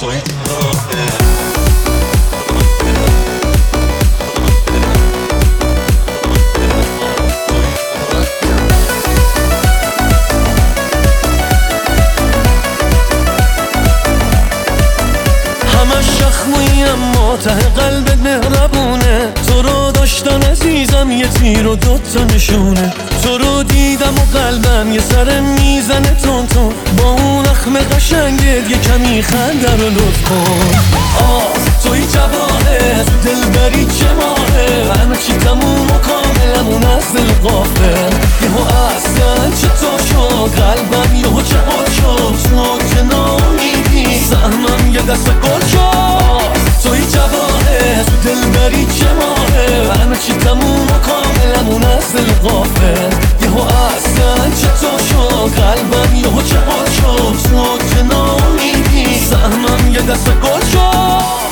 توی راهه. اما ته قلبت مهربونه، تو رو داشتم عزیزم یه تیر و دوتا نشونه، تو رو دیدم و قلبم یه سر میزنه تون تون، با اون اخم قشنگت یه کمی خنده رو لطف کن. توی جواهه تو دلبری چه ماهه، همه چی تموم و کاملمون از دل غافل، یهو اصلا چطور شد قلبم یهو چه حال شد، تو که نامیدی سهمم یه دست گل شد. توی جواهه تو دلبری چه ماهه، همه چی تموم و کاملمون از دل غافل، یهو اصلا چطور شد قلبم یهو چه حال شد، تو که نامیدی سهمم یه دست گل شد.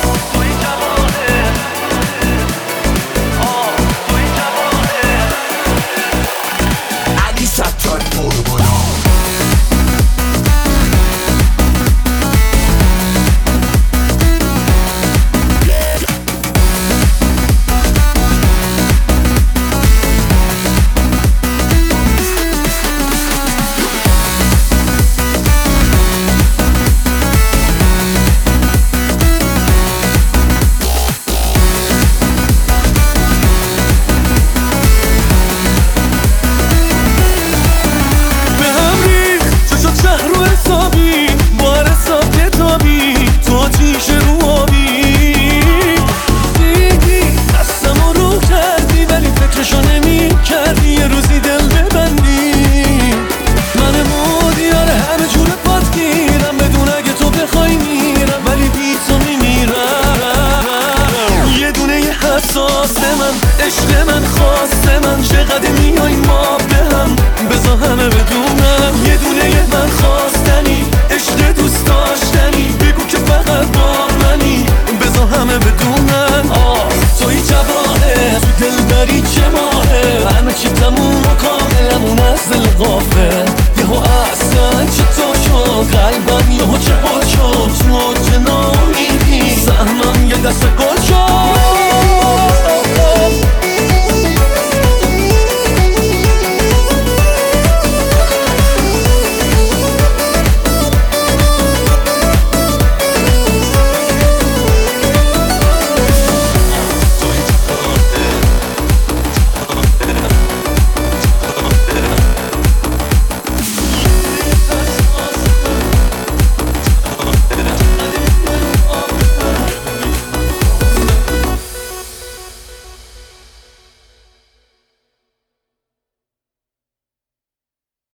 عشق من خواسته من چقدر میای ما به هم، بذار همه بدونم یه دونه من خواستنی، عشق دوست داشتنی، بگو که فقط با منی، بذار همه بدونم. توی جواهه تو دلبری چه ماهه، همه چی تموم و کاملمون از دل غافل، یهو اصلا چطور شد قلبم یهو چه حال شد، تو که نامیدی سهمم یه دست گل شد.